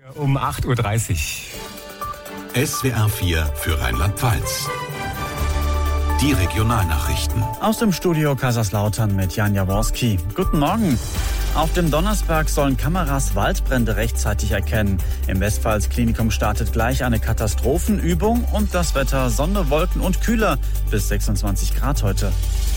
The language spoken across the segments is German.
Um 8.30 Uhr. SWR 4 für Rheinland-Pfalz. Die Regionalnachrichten. Aus dem Studio Kaiserslautern mit Jan Jaworski. Guten Morgen. Auf dem Donnersberg sollen Kameras Waldbrände rechtzeitig erkennen. Im Westpfalz-Klinikum startet gleich eine Katastrophenübung und das Wetter Sonne, Wolken und kühler bis 26 Grad heute.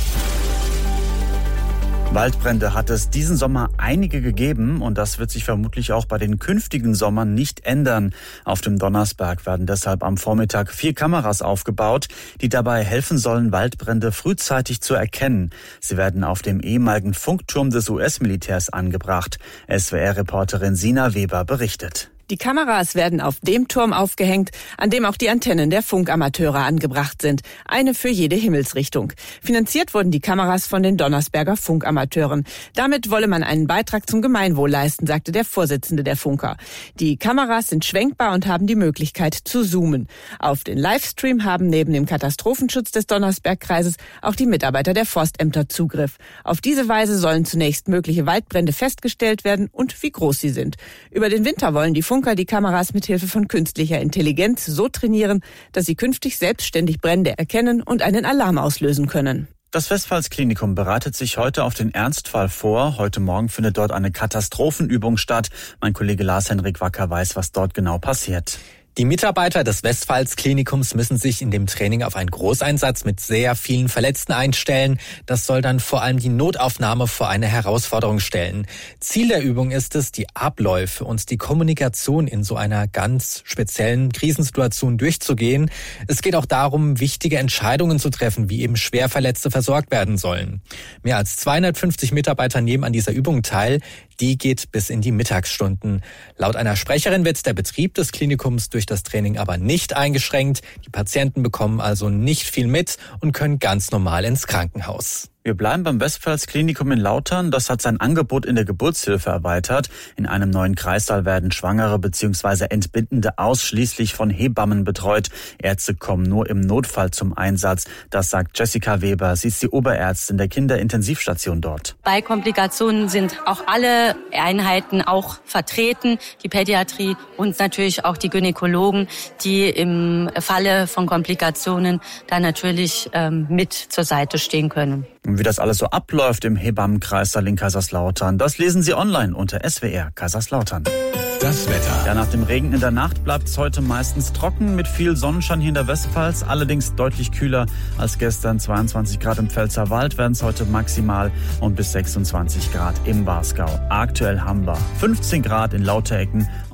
Waldbrände hat es diesen Sommer einige gegeben und das wird sich vermutlich auch bei den künftigen Sommern nicht ändern. Auf dem Donnersberg werden deshalb am Vormittag 4 Kameras aufgebaut, die dabei helfen sollen, Waldbrände frühzeitig zu erkennen. Sie werden auf dem ehemaligen Funkturm des US-Militärs angebracht. SWR-Reporterin Sina Weber berichtet. Die Kameras werden auf dem Turm aufgehängt, an dem auch die Antennen der Funkamateure angebracht sind. Eine für jede Himmelsrichtung. Finanziert wurden die Kameras von den Donnersberger Funkamateuren. Damit wolle man einen Beitrag zum Gemeinwohl leisten, sagte der Vorsitzende der Funker. Die Kameras sind schwenkbar und haben die Möglichkeit zu zoomen. Auf den Livestream haben neben dem Katastrophenschutz des Donnersbergkreises auch die Mitarbeiter der Forstämter Zugriff. Auf diese Weise sollen zunächst mögliche Waldbrände festgestellt werden und wie groß sie sind. Über den Winter wollen die Funker die Kameras mit Hilfe von künstlicher Intelligenz so trainieren, dass sie künftig selbstständig Brände erkennen und einen Alarm auslösen können. Das Westpfalz-Klinikum bereitet sich heute auf den Ernstfall vor. Heute Morgen findet dort eine Katastrophenübung statt. Mein Kollege Lars-Henrik Wacker weiß, was dort genau passiert. Die Mitarbeiter des Westpfalz-Klinikums müssen sich in dem Training auf einen Großeinsatz mit sehr vielen Verletzten einstellen. Das soll dann vor allem die Notaufnahme vor eine Herausforderung stellen. Ziel der Übung ist es, die Abläufe und die Kommunikation in so einer ganz speziellen Krisensituation durchzugehen. Es geht auch darum, wichtige Entscheidungen zu treffen, wie eben Schwerverletzte versorgt werden sollen. Mehr als 250 Mitarbeiter nehmen an dieser Übung teil. Die geht bis in die Mittagsstunden. Laut einer Sprecherin wird der Betrieb des Klinikums durch das Training aber nicht eingeschränkt. Die Patienten bekommen also nicht viel mit und können ganz normal ins Krankenhaus. Wir bleiben beim Westpfalz-Klinikum in Lautern. Das hat sein Angebot in der Geburtshilfe erweitert. In einem neuen Kreissaal werden Schwangere bzw. Entbindende ausschließlich von Hebammen betreut. Ärzte kommen nur im Notfall zum Einsatz. Das sagt Jessica Weber. Sie ist die Oberärztin der Kinderintensivstation dort. Bei Komplikationen sind auch alle Einheiten auch vertreten. Die Pädiatrie und natürlich auch die Gynäkologen, die im Falle von Komplikationen dann natürlich mit zur Seite stehen können. Und wie das alles so abläuft im Hebammenkreissaal in Kaiserslautern, das lesen Sie online unter SWR Kaiserslautern. Das Wetter. Ja, nach dem Regen in der Nacht bleibt es heute meistens trocken mit viel Sonnenschein hier in der Westpfalz. Allerdings deutlich kühler als gestern. 22 Grad im Pfälzerwald werden es heute maximal und bis 26 Grad im Wasgau. Aktuell haben wir 15 Grad in Lauterecken